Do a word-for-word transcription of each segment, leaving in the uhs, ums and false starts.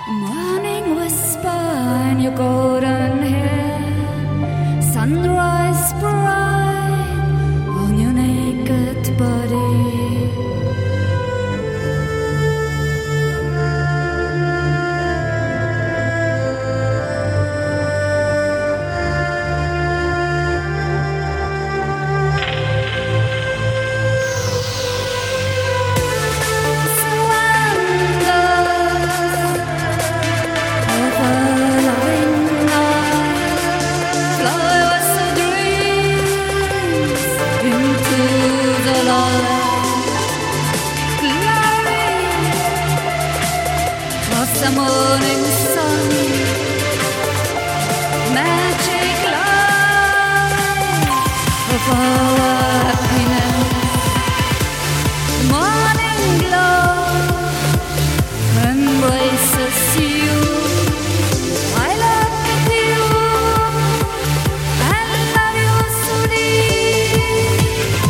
Morning whisper in your golden hair, sunrise bright on your naked body. The morning sun, magic light of our happiness. The morning glow embraces you. I love you, I love you so deep.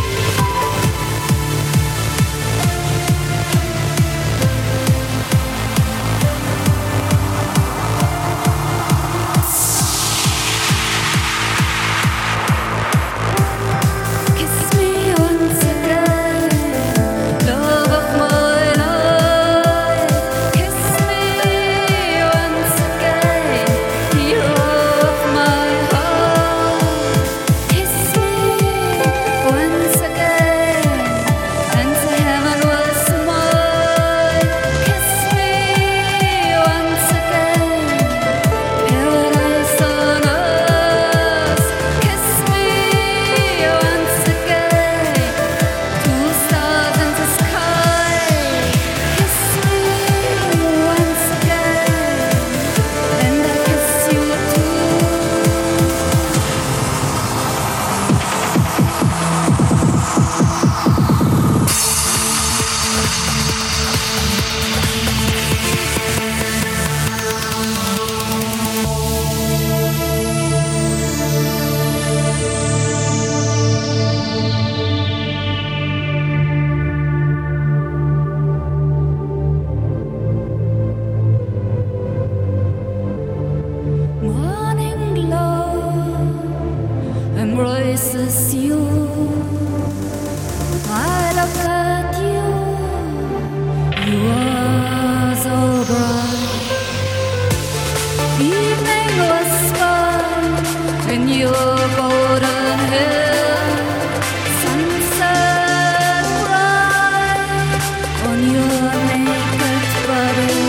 Embraces you. I look at you. You are so bright. Evening was fun in your golden hair. Sunset bright on your naked body.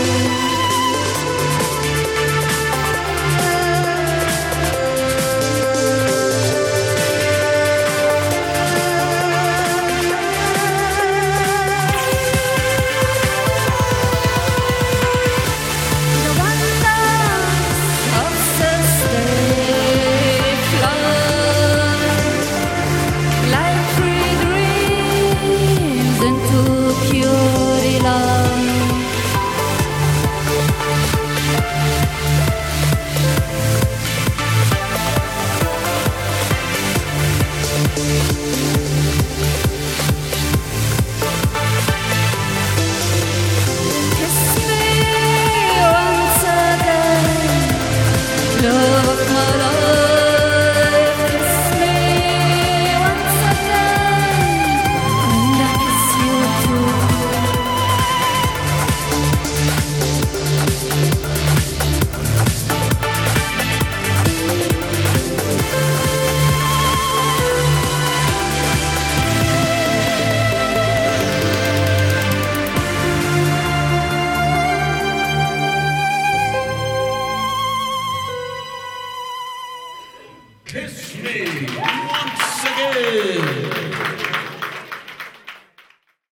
Kiss me once again.